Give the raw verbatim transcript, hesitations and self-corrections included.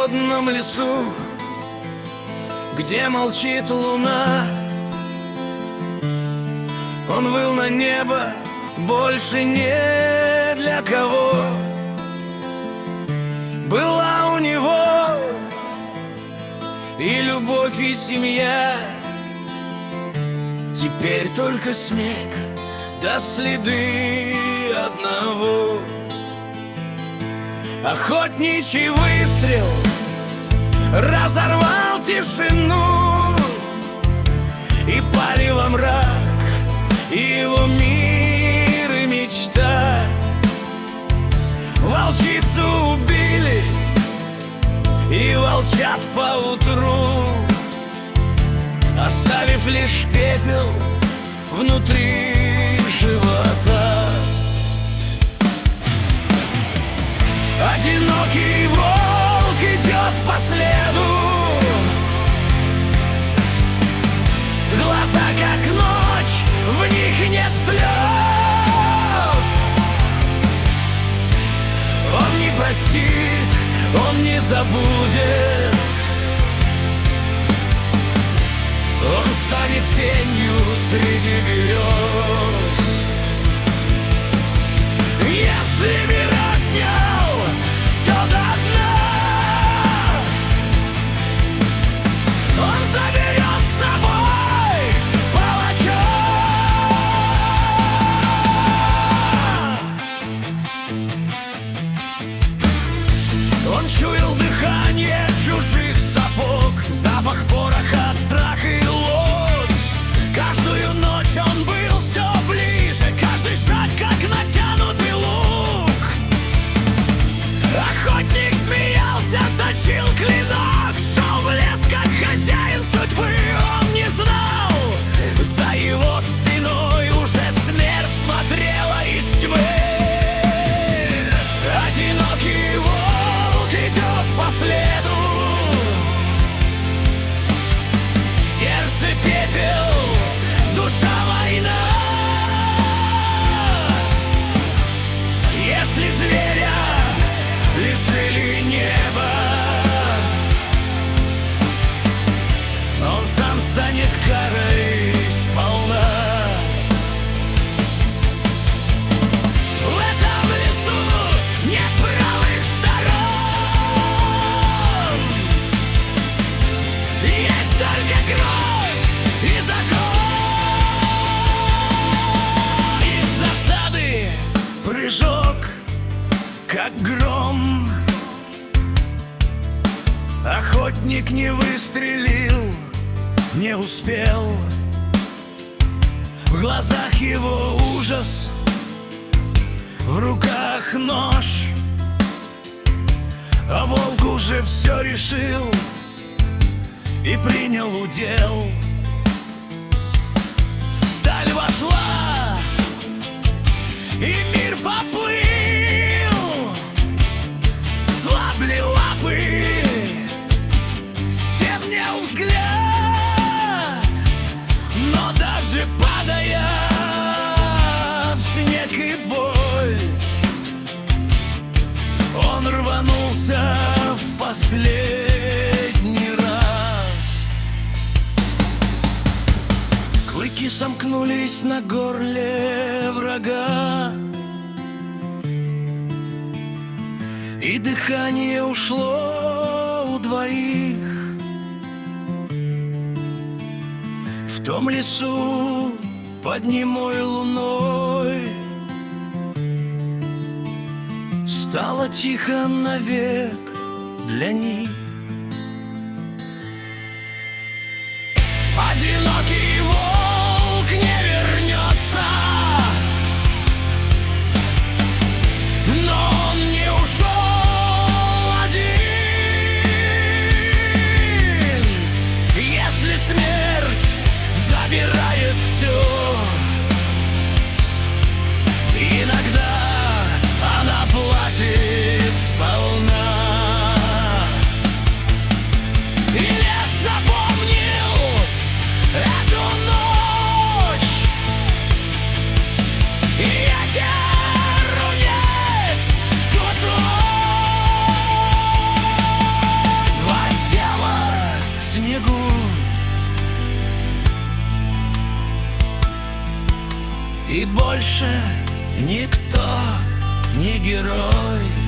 холодном лесу, где молчит луна. Он выл на небо, больше не для кого. Была у него и любовь, и семья. Теперь только снег да следы одного. Охотничий выстрел разорвал тишину, и пали во мрак его мир и мечта. Волчицу убили и волчат поутру, оставив лишь пепел внутри живота. Одинокий волк идет по следу, глаза как ночь, в них нет слез. Он не простит, он не забудет. Он станет тенью среди берез. Если мир отнял все до дна, он заберет с собой палача. Он чуял дыхание чужих сапог, запах пороха, страх и ложь. Каждую ночь он был все ближе, каждый шаг как натянутый лук. Охотник смеялся, точил клинок, шел в лес как хозяин судьбы. Он не знал, за его спиной уже смерть смотрела из тьмы. Одинокий волк идет по следу, сердце пепел, душа война. Если зверя лишили неба, он сам станет карой сполна. В этом лесу нет правых сторон, есть только кровь и закон. Из засады прыжок, как гром. Охотник не выстрелил, не успел. В глазах его ужас, в руках нож. А волк уже все решил и принял удел. Сталь вошла, и мир поплыл. Слабли лапы, темнел взгляд, но даже падая в снег и боль, он рванулся в последний раз. Клыки сомкнулись на горле врага, и дыхание ушло у двоих. В том лесу под немой луной стало тихо навек для них. Одинокий волк не вернется, но он не ушел один. Если смерть забирает все, иногда она платит сполна. И больше никто не герой.